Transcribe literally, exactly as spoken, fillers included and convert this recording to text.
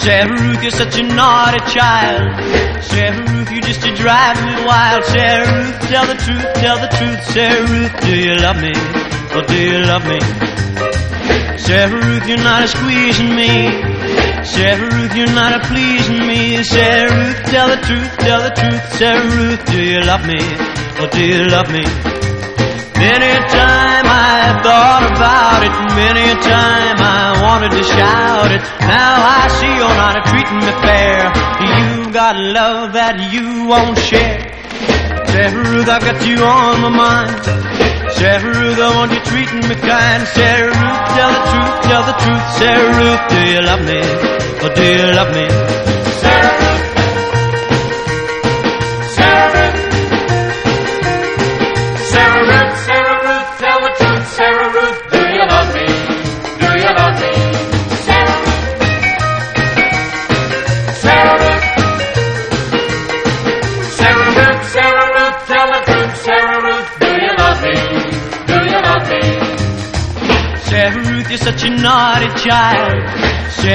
Sarah Ruth, you're such a naughty child. Sarah Ruth, you just to drive me wild. Sarah Ruth, tell the truth, tell the truth. Sarah Ruth, do you love me? Oh, do you love me? Sarah Ruth, you're not a squeezing me. Sarah Ruth, you're not a pleasing me. Sarah Ruth, tell the truth, tell the truth. Sarah Ruth, do you love me? Oh, do you love me? Many a time I thought about it. Many a time I wanted to shout it. Now I see you're not treating me fair. You got love that you won't share. Sarah Ruth, I've got you on my mind. Sarah Ruth, I want you treating me kind. Sarah Ruth, tell the truth, tell the truth. Sarah Ruth, do you love me? Oh, do you love me? Sarah Ruth. Sarah Ruth. Sarah Ruth, Sarah Ruth, tell the truth. Sarah Ruth, do you love me? Do you love me? Sarah Ruth. Sarah Ruth. Sarah Ruth, Sarah Ruth, tell the truth. Sarah Ruth, do you love me? Do you love me? Sarah Ruth, you're such a naughty child.